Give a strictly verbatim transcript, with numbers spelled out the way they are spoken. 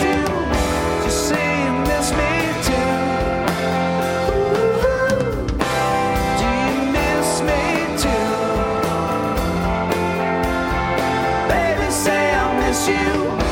you. Just say you miss me too. Ooh, do you miss me too? Baby, say I miss you.